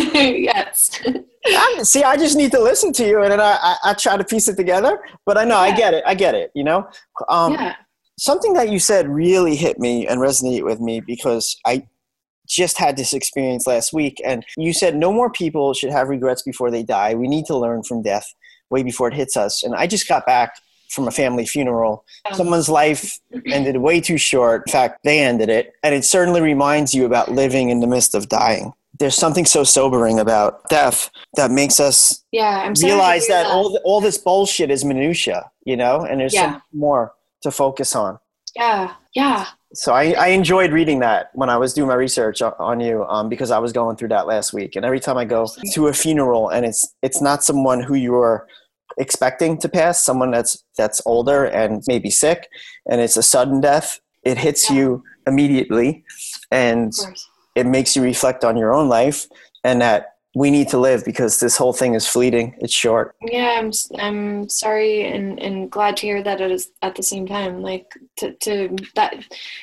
Yes. I'm, see, I just need to listen to you, and then I, I, I try to piece it together. But I know, yeah. I get it. I get it. You know, um, yeah. something that you said really hit me and resonated with me, because I just had this experience last week. And you said no more people should have regrets before they die. We need to learn from death way before it hits us. And I just got back from a family funeral. Someone's life ended way too short. In fact, they ended it. And it certainly reminds you about living in the midst of dying. There's something so sobering about death that makes us yeah, I'm realize that, that all the, all this bullshit is minutia, you know, and there's yeah. so much more to focus on. Yeah, yeah. So I, I enjoyed reading that when I was doing my research on you, um, because I was going through that last week. And every time I go to a funeral and it's it's not someone who you're expecting to pass, someone that's that's older and maybe sick, and it's a sudden death, it hits yeah. you immediately, and it makes you reflect on your own life and that we need to live because this whole thing is fleeting. It's short. Yeah, I'm I'm sorry and, and glad to hear that it is at the same time. Like to, to that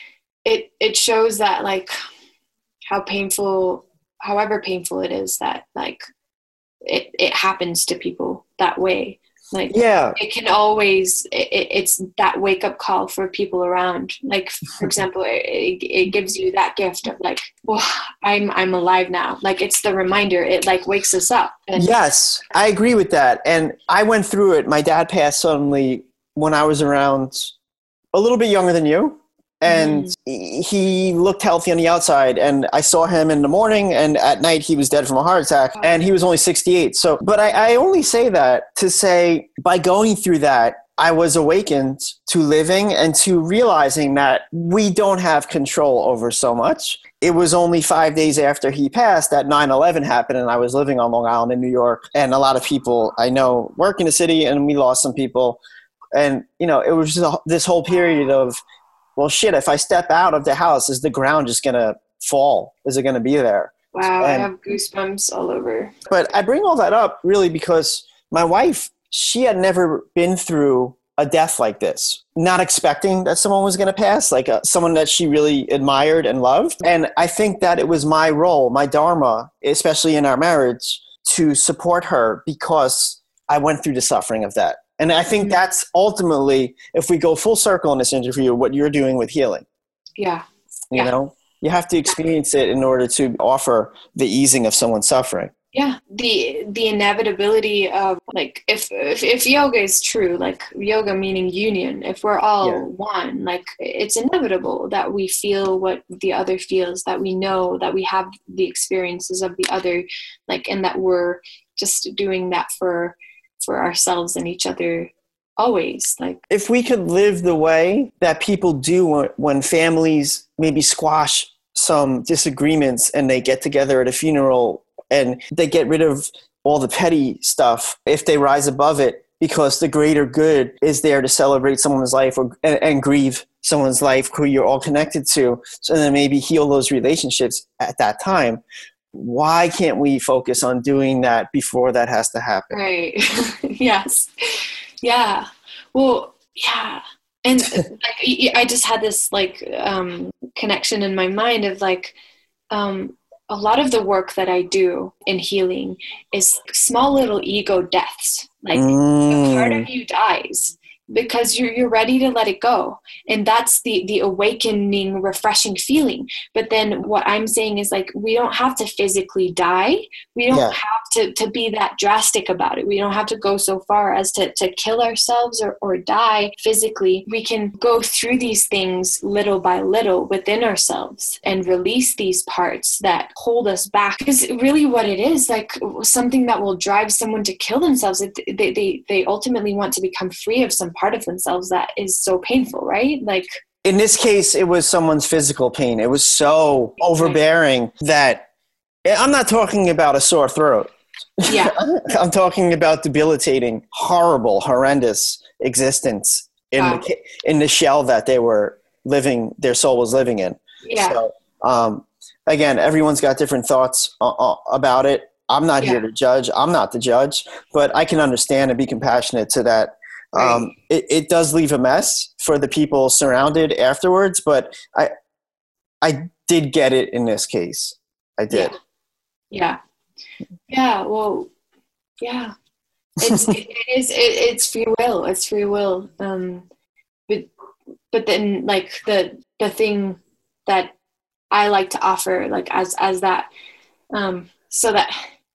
it it shows that like how painful, however painful it is, that like it, it happens to people that way. Like, yeah, it can always, it, it's that wake up call for people around. Like, for example, it, it gives you that gift of like, well, I'm, I'm alive now. Like, it's the reminder. It like wakes us up. And yes, I agree with that. And I went through it. My dad passed suddenly when I was around a little bit younger than you. And mm. he looked healthy on the outside, and I saw him in the morning, and at night he was dead from a heart attack, and he was only sixty-eight. So, but I, I only say that to say by going through that, I was awakened to living and to realizing that we don't have control over so much. It was only five days after he passed that nine eleven happened, and I was living on Long Island in New York, and a lot of people I know work in the city, and we lost some people. And, you know, it was just a, this whole period of, well, shit, if I step out of the house, is the ground just going to fall? Is it going to be there? Wow, and, I have goosebumps all over. But I bring all that up really because my wife, she had never been through a death like this, not expecting that someone was going to pass, like a, someone that she really admired and loved. And I think that it was my role, my dharma, especially in our marriage, to support her because I went through the suffering of that. And I think that's ultimately, if we go full circle in this interview, what you're doing with healing. Yeah. You yeah. know, you have to experience it in order to offer the easing of someone's suffering. Yeah. The the inevitability of like, if, if, if yoga is true, like yoga meaning union, if we're all yeah. one, like it's inevitable that we feel what the other feels, that we know that we have the experiences of the other, like, and that we're just doing that for for ourselves and each other always. Like, if we could live the way that people do when families maybe squash some disagreements and they get together at a funeral and they get rid of all the petty stuff, if they rise above it because the greater good is there to celebrate someone's life or and, and grieve someone's life who you're all connected to, so then maybe heal those relationships at that time. Why can't we focus on doing that before that has to happen? Right. Yes. Yeah. Well, yeah. And like, I just had this like um, connection in my mind of like, um, a lot of the work that I do in healing is small little ego deaths. Like mm. a part of you dies because you're you're ready to let it go. And that's the the awakening, refreshing feeling. But then what I'm saying is like, we don't have to physically die. We don't yeah. have to, to be that drastic about it. We don't have to go so far as to, to kill ourselves or, or die physically. We can go through these things little by little within ourselves and release these parts that hold us back. Because really what it is, like something that will drive someone to kill themselves, they, they, they ultimately want to become free of some part of themselves that is so painful, right? Like, in this case, it was someone's physical pain. It was so overbearing that I'm not talking about a sore throat. Yeah. I'm talking about debilitating, horrible, horrendous existence in wow. the in the shell that they were living, their soul was living in. Yeah. So, um, again, everyone's got different thoughts uh, uh, about it. I'm not yeah. here to judge. I'm not the judge, but I can understand and be compassionate to that. Right. Um, it, it does leave a mess for the people surrounded afterwards, but I, I did get it in this case. I did. Yeah. Yeah. yeah well, yeah, it's, it, it is, it, it's free will. It's free will. Um, but, but then like the, the thing that I like to offer, like as, as that, um, so that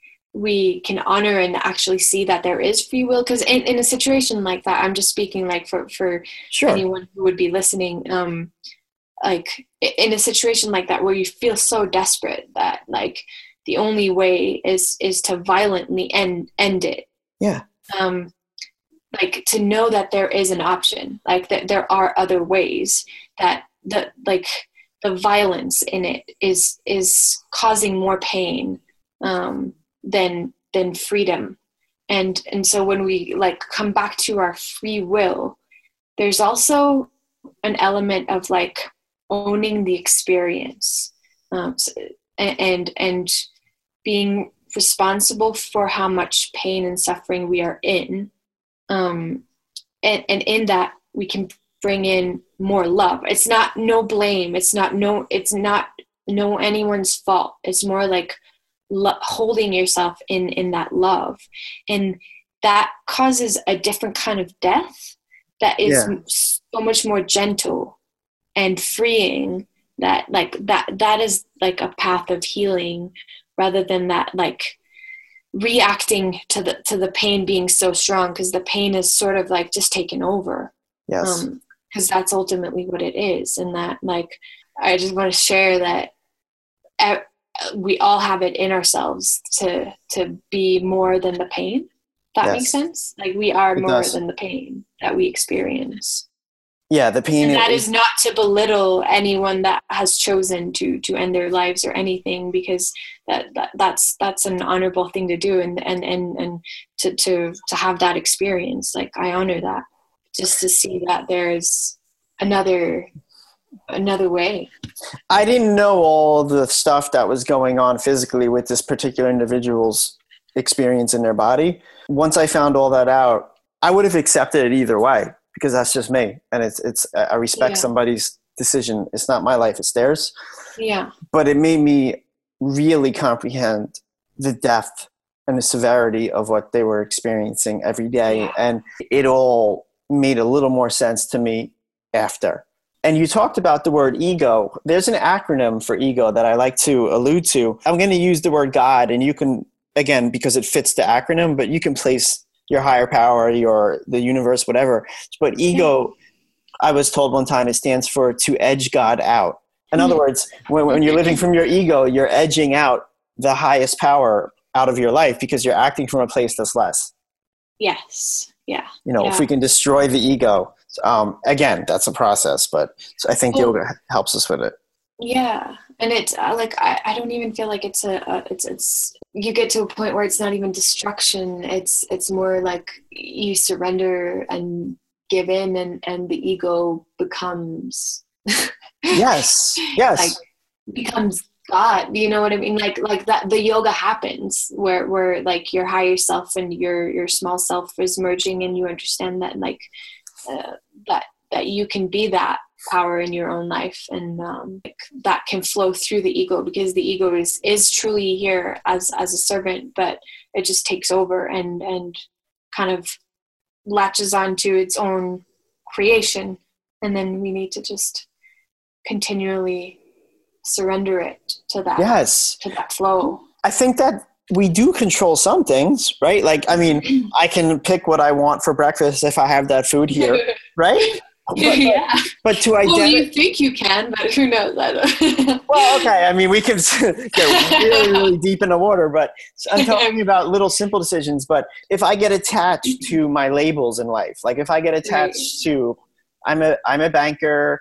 we can honor and actually see that there is free will. Because in, in a situation like that, I'm just speaking like for, for sure. anyone who would be listening, um, like in a situation like that where you feel so desperate that like the only way is, is to violently end, end it. Yeah. Um, like to know that there is an option, like that there are other ways, that the, like the violence in it is, is causing more pain, um, than than freedom. And and so when we like come back to our free will, there's also an element of like owning the experience, um, and and being responsible for how much pain and suffering we are in, um, and and in that we can bring in more love. It's not no blame. It's not no. It's not no anyone's fault. It's more like Lo- holding yourself in in that love, and that causes a different kind of death that is yeah. so much more gentle and freeing. That like that that is like a path of healing, rather than that like reacting to the to the pain being so strong, because the pain is sort of like just taken over. Yes, because um, that's ultimately what it is. And that like I just want to share that I, we all have it in ourselves to to be more than the pain. That yes. makes sense. Like we are it more does. than the pain that we experience. Yeah, the pain. And that is, is not to belittle anyone that has chosen to to end their lives or anything, because that, that that's that's an honorable thing to do, and and and and to to to have that experience. Like I honor that, just to see that there's another. another way. I didn't know all the stuff that was going on physically with this particular individual's experience in their body. Once I found all that out, I would have accepted it either way, because that's just me. And it's, it's, I respect yeah. somebody's decision. It's not my life, it's theirs. Yeah. But it made me really comprehend the depth and the severity of what they were experiencing every day. Yeah. And it all made a little more sense to me after. And you talked about the word ego. There's an acronym for ego that I like to allude to. I'm going to use the word God, and you can, again, because it fits the acronym, but you can place your higher power, your the universe, whatever. But ego, I was told one time, it stands for to edge God out. In other words, when, when you're living from your ego, you're edging out the highest power out of your life because you're acting from a place that's less. Yes. Yeah. You know, yeah. if we can destroy the ego, um, again, that's a process, but I think well, yoga helps us with it. Yeah. And it's uh, like, I, I don't even feel like it's a, uh, it's, it's, you get to a point where it's not even destruction. It's, it's more like you surrender and give in, and, and the ego becomes, yes, yes. like becomes God, you know what I mean? Like, like that, the yoga happens where, where like your higher self and your, your small self is merging, and you understand that like, uh, that, that you can be that power in your own life, and um, like, that can flow through the ego, because the ego is, is truly here as, as a servant, but it just takes over and, and kind of latches onto its own creation. And then we need to just continually surrender it to that, yes. to that flow. I think that we do control some things, right? Like, I mean, I can pick what I want for breakfast if I have that food here, right? But, yeah. But, but to identify, well, you think you can, but who knows? Well, okay. I mean, we can get really, really deep in the water, but I'm talking about little simple decisions. But if I get attached to my labels in life, like if I get attached right. to, I'm a, I'm a banker,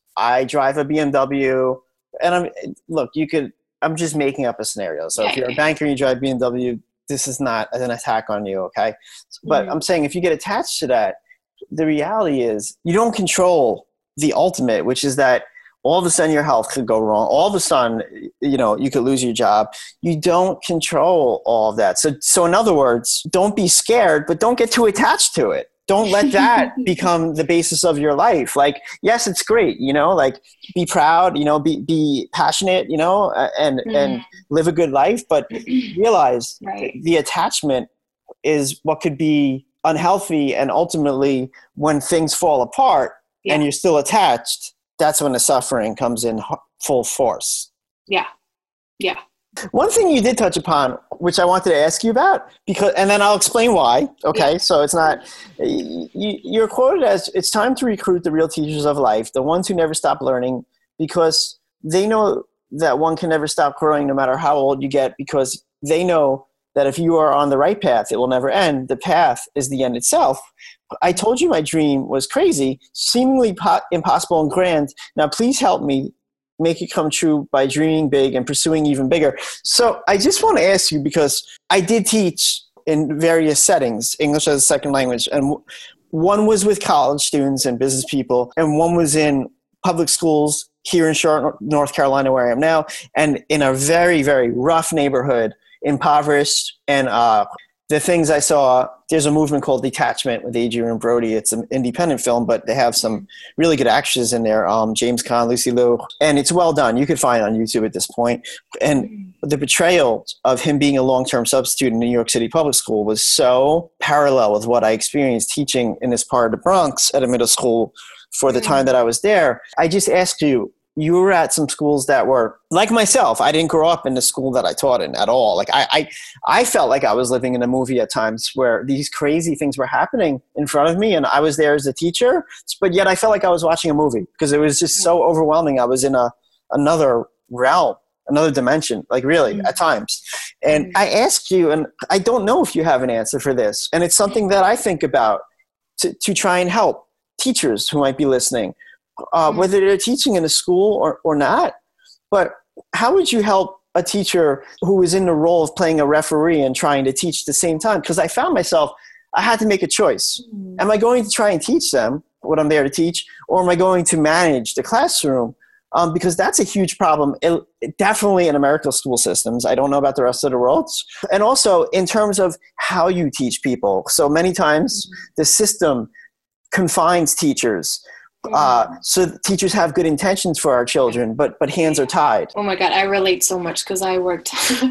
I drive a B M W, and I'm, look, you could, I'm just making up a scenario. So yeah, if you're a banker and you drive B M W, this is not an attack on you. Okay. But mm-hmm. I'm saying if you get attached to that, the reality is you don't control the ultimate, which is that all of a sudden your health could go wrong. All of a sudden, you know, you could lose your job. You don't control all of that. So, so in other words, don't be scared, but don't get too attached to it. Don't let that become the basis of your life. Like, yes, it's great, you know, like be proud, you know, be, be passionate, you know, and, mm. and live a good life, but realize right. the attachment is what could be unhealthy, and ultimately when things fall apart yeah. and you're still attached, that's when the suffering comes in full force. Yeah. Yeah. One thing you did touch upon, which I wanted to ask you about, because, and then I'll explain why. Okay. Yeah. So it's not, you, you're quoted as, it's time to recruit the real teachers of life, the ones who never stop learning, because they know that one can never stop growing no matter how old you get, because they know that if you are on the right path, it will never end. The path is the end itself. I told you my dream was crazy, seemingly po- impossible and grand. Now please help me make it come true by dreaming big and pursuing even bigger. So I just want to ask you, because I did teach in various settings, English as a second language, and one was with college students and business people, and one was in public schools here in Charlotte, North Carolina, where I am now, and in a very, very rough neighborhood, impoverished. And uh, the things I saw, there's a movement called Detachment with Adrian Brody. It's an independent film, but they have some really good actors in there. Um, James Caan, Lucy Liu, and it's well done. You can find it on YouTube at this point. And the portrayal of him being a long-term substitute in New York City public school was so parallel with what I experienced teaching in this part of the Bronx at a middle school for the time that I was there. I just asked you, you were at some schools that were like myself. I didn't grow up in the school that I taught in at all. Like I, I, I felt like I was living in a movie at times where these crazy things were happening in front of me, and I was there as a teacher, but yet I felt like I was watching a movie because it was just so overwhelming. I was in a another realm, another dimension, like really mm-hmm. at times. And mm-hmm. I asked you, and I don't know if you have an answer for this, and it's something that I think about to, to try and help teachers who might be listening. Uh, whether they're teaching in a school or, or not, but how would you help a teacher who is in the role of playing a referee and trying to teach at the same time? Because I found myself, I had to make a choice. Mm-hmm. Am I going to try and teach them what I'm there to teach, or am I going to manage the classroom? Um, because that's a huge problem, it, it definitely in American school systems. I don't know about the rest of the world. And also in terms of how you teach people. So many times mm-hmm. the system confines teachers. Uh, so teachers have good intentions for our children, but but hands are tied. Oh my God, I relate so much because I worked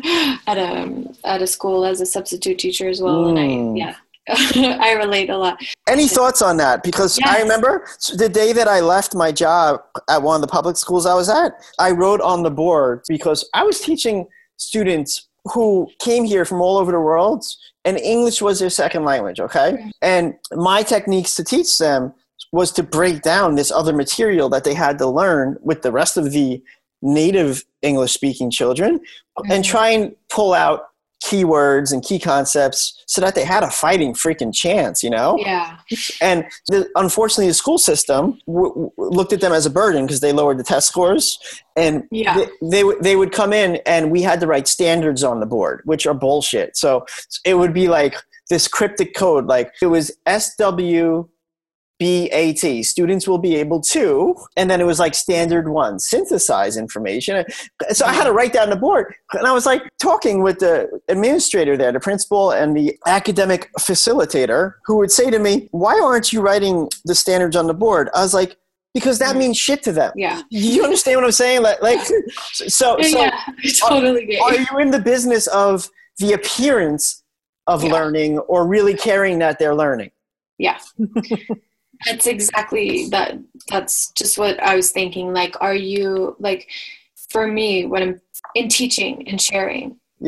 at a at a school as a substitute teacher as well, mm. and I yeah, I relate a lot. Any thoughts on that? Because yes. I remember the day that I left my job at one of the public schools I was at, I wrote on the board because I was teaching students who came here from all over the world, and English was their second language. Okay, okay. And my techniques to teach them was to break down this other material that they had to learn with the rest of the native English-speaking children mm-hmm. and try and pull out keywords and key concepts so that they had a fighting freaking chance, you know? Yeah. And the, unfortunately, the school system w- w- looked at them as a burden because they lowered the test scores. And yeah. they, they, w- they would come in and we had to write standards on the board, which are bullshit. So it would be like this cryptic code, like it was S W B A T, students will be able to, and then it was like standard one, synthesize information. So I had to write down the board, and I was like talking with the administrator there, the principal and the academic facilitator, who would say to me, why aren't you writing the standards on the board? I was like, because that means shit to them. Yeah. You understand what I'm saying? Like, like so, so yeah, I totally get are, are you in the business of the appearance of yeah. learning or really caring that they're learning? Yeah. That's exactly that. That's just what I was thinking. Like, are you like, for me, when I'm in teaching and sharing, yeah,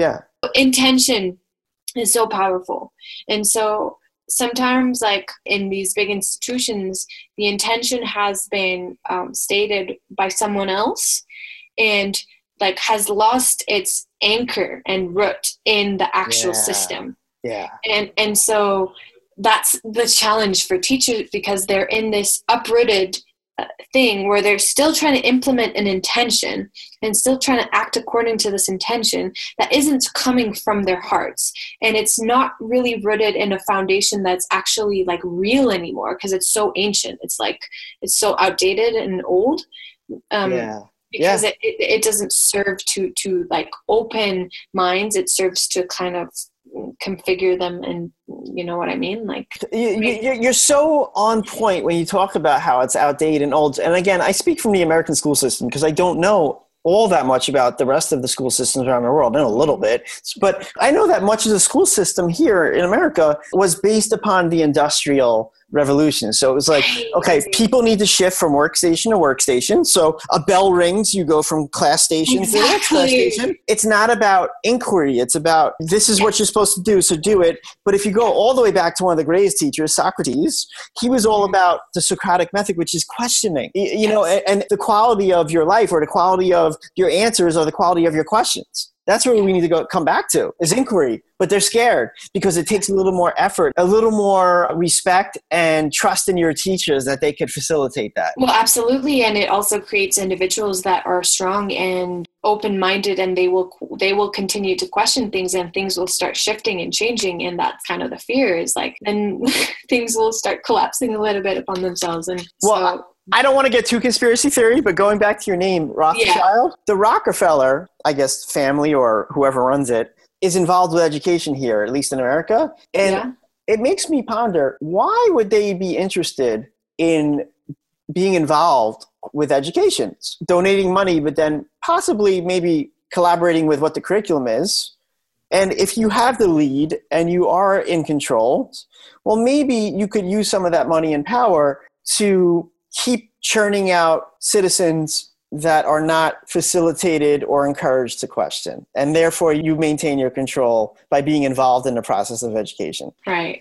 intention is so powerful. And so sometimes, like in these big institutions, the intention has been um, stated by someone else and like has lost its anchor and root in the actual Yeah. system. Yeah. And and so that's the challenge for teachers, because they're in this uprooted uh, thing where they're still trying to implement an intention and still trying to act according to this intention that isn't coming from their hearts. And it's not really rooted in a foundation that's actually like real anymore, because it's so ancient. It's like, it's so outdated and old. Um, Yeah. because Yeah. it, it, it doesn't serve to, to like open minds. It serves to kind of configure them, and you know what I mean? Like You, you, you're so on point when you talk about how it's outdated and old. And again, I speak from the American school system because I don't know all that much about the rest of the school systems around the world. I know a little bit, but I know that much of the school system here in America was based upon the Industrial Revolution. So it was like, okay, people need to shift from workstation to workstation. So a bell rings, you go from class station exactly. to the next class station. It's not about inquiry. It's about, this is what you're supposed to do, so do it. But if you go all the way back to one of the greatest teachers, Socrates, he was all about the Socratic method, which is questioning, you, you know, and, and the quality of your life, or the quality of your answers, or the quality of your questions. That's where we need to go come back to, is inquiry. But they're scared because it takes a little more effort, a little more respect and trust in your teachers that they could facilitate that. Well, absolutely. And it also creates individuals that are strong and open-minded, and they will they will continue to question things, and things will start shifting and changing. And that's kind of the fear, is like, then things will start collapsing a little bit upon themselves. And well, so, I don't want to get too conspiracy theory, but going back to your name, Rothschild, yeah. The Rockefeller, I guess, family or whoever runs it, is involved with education here, at least in America. And yeah. It makes me ponder, why would they be interested in being involved with education? Donating money, but then possibly maybe collaborating with what the curriculum is. And if you have the lead and you are in control, well, maybe you could use some of that money and power to keep churning out citizens that are not facilitated or encouraged to question. And therefore you maintain your control by being involved in the process of education. Right.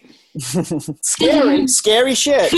Scary, scary shit.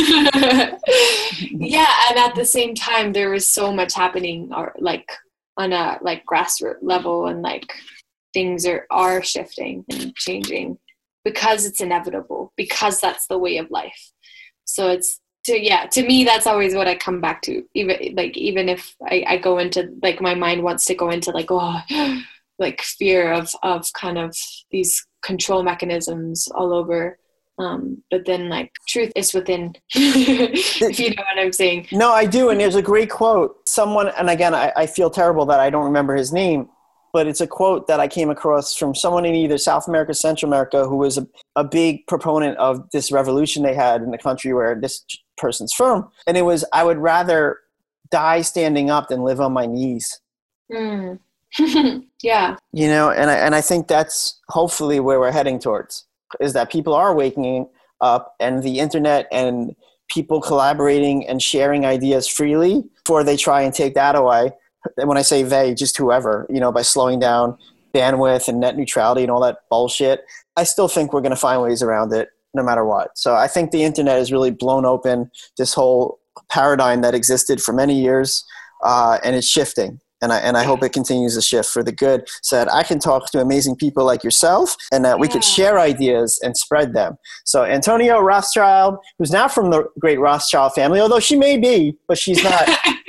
Yeah. And at the same time, there was so much happening, or like on a like grassroots level, and like things are, are shifting and changing because it's inevitable, because that's the way of life. So it's, To, yeah, to me, that's always what I come back to. Even like, even if I, I go into like, my mind wants to go into like, oh, like fear of, of kind of these control mechanisms all over. Um, but then like truth is within, if you know what I'm saying. No, I do. And there's a great quote. Someone, and again, I, I feel terrible that I don't remember his name, but it's a quote that I came across from someone in either South America, Central America, who was a, a big proponent of this revolution they had in the country where this person's from. And it was, I would rather die standing up than live on my knees. Mm. Yeah. You know, and I, and I think that's hopefully where we're heading towards, is that people are waking up, and the internet and people collaborating and sharing ideas freely before they try and take that away. And when I say they, just whoever, you know, by slowing down bandwidth and net neutrality and all that bullshit, I still think we're going to find ways around it no matter what. So I think the internet has really blown open this whole paradigm that existed for many years, uh, and it's shifting. And I, and I hope it continues to shift for the good, so that I can talk to amazing people like yourself, and that we yeah. can share ideas and spread them. So Antonia Rothschild, who's not from the great Rothschild family, although she may be, but she's not.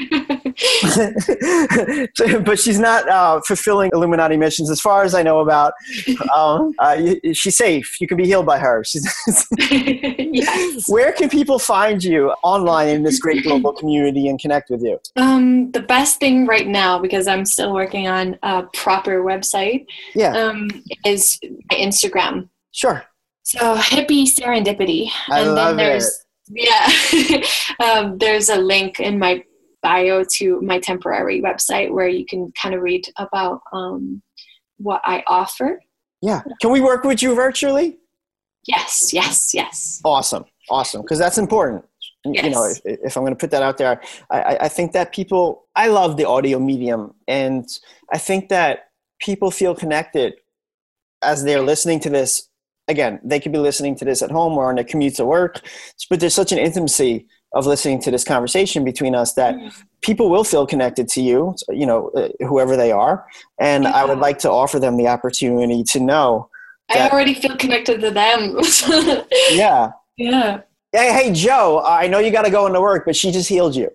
But she's not uh, fulfilling Illuminati missions, as far as I know about. Um, uh, you, she's safe. You can be healed by her. She's Yes. Where can people find you online in this great global community and connect with you? Um, the best thing right now, because I'm still working on a proper website, yeah. um, is my Instagram. Sure. So hippie serendipity. I and love then there's it. yeah. um, there's a link in my bio to my temporary website where you can kind of read about um, what I offer. Yeah. Can we work with you virtually? Yes, yes, yes. Awesome. Awesome. Because that's important. Yes. You know, if, if I'm going to put that out there, I, I think that people, I love the audio medium, and I think that people feel connected as they're listening to this, again, they could be listening to this at home or on their commute to work, but there's such an intimacy of listening to this conversation between us that people will feel connected to you, you know, uh, whoever they are. And yeah. I would like to offer them the opportunity to know that, I already feel connected to them. yeah. Yeah. Hey, hey, Joe, I know you got to go into work, but she just healed you.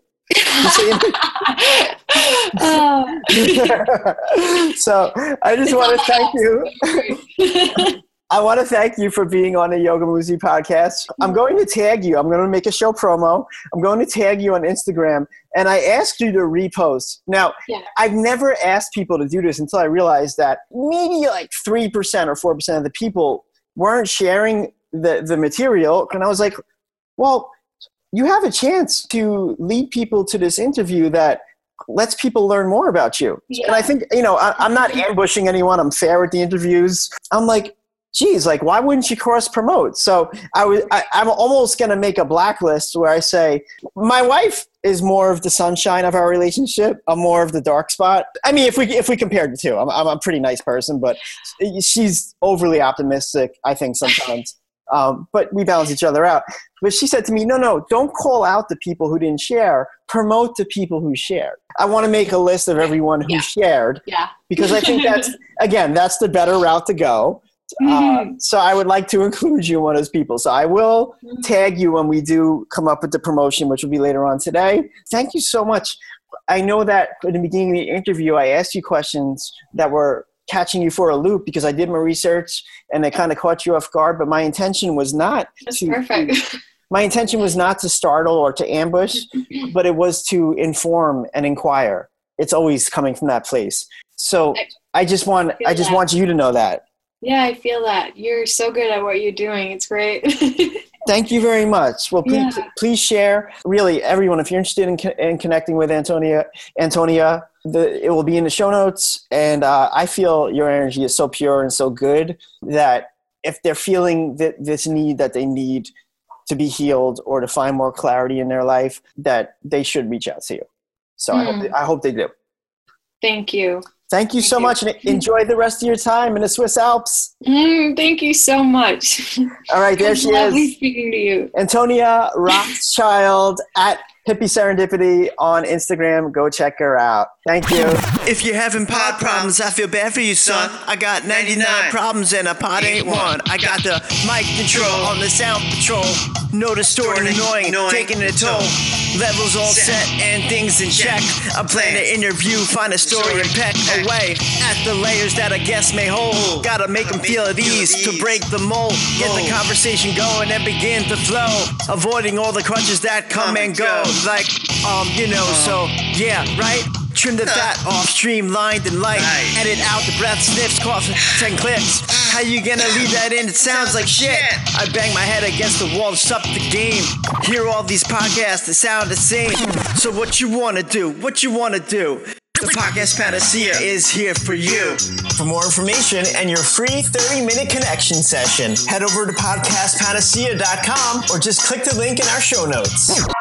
Oh. So I just want to thank you. I want to thank you for being on the Yogamuzi podcast. I'm going to tag you. I'm going to make a show promo. I'm going to tag you on Instagram. And I asked you to repost. Now, yeah. I've never asked people to do this until I realized that maybe like three percent or four percent of the people weren't sharing the, the material. And I was like, well, you have a chance to lead people to this interview that lets people learn more about you. Yeah. And I think, you know, I, I'm not ambushing anyone. I'm fair with the interviews. I'm like, geez, like, why wouldn't you cross promote? So I was, I, I'm almost going to make a blacklist where I say, my wife is more of the sunshine of our relationship. I'm more of the dark spot. I mean, if we, if we compared the two, I'm, I'm a pretty nice person, but she's overly optimistic, I think sometimes. Um, but we balance each other out. But she said to me, no, no, don't call out the people who didn't share. Promote the people who shared. I want to make a list of everyone who yeah. shared. Yeah. Because I think that's, again, that's the better route to go. Mm-hmm. Uh, so I would like to include you in one of those people. So I will tag you when we do come up with the promotion, which will be later on today. Thank you so much. I know that in the beginning of the interview, I asked you questions that were catching you for a loop because I did my research and they kind of caught you off guard. But my intention was not That's to. Perfect. My intention was not to startle or to ambush, but it was to inform and inquire. It's always coming from that place. So I, I just want I just that. want you to know that. Yeah, I feel that. You're so good at what you're doing. It's great. Thank you very much. Well, please, yeah. please share. Really, everyone, if you're interested in, in connecting with Antonia, Antonia, the, it will be in the show notes. And uh, I feel your energy is so pure and so good that if they're feeling that this need that they need to be healed or to find more clarity in their life, that they should reach out to you. So mm. I hope they, I hope they do. Thank you. Thank you thank so you. much, and enjoy the rest of your time in the Swiss Alps. Mm, thank you so much. All right, there she lovely is. Speaking to you. Antonia Rothschild at Hippie Serendipity on Instagram. Go check her out. Thank you. If you're having pod problems, I feel bad for you, son. I got ninety-nine problems and a pod ain't one. I got the mic control on the sound patrol. No distorting, annoying, taking a toll. Levels all set and things in check. I plan to interview, find a story and peck away at the layers that a guest may hold. Gotta make them feel at ease to break the mold. Get the conversation going and begin to flow. Avoiding all the crutches that come and go. Like, um, you know, so, yeah, right? Trim the fat off, streamlined and light. Edit out the breath, sniffs, coughs, ten clicks. How you gonna leave that in? It sounds like shit. I bang my head against the wall to sup the game. Hear all these podcasts that sound the same. So what you wanna do? What you wanna do? The Podcast Panacea is here for you. For more information and your free thirty-minute connection session, head over to podcast panacea dot com or just click the link in our show notes.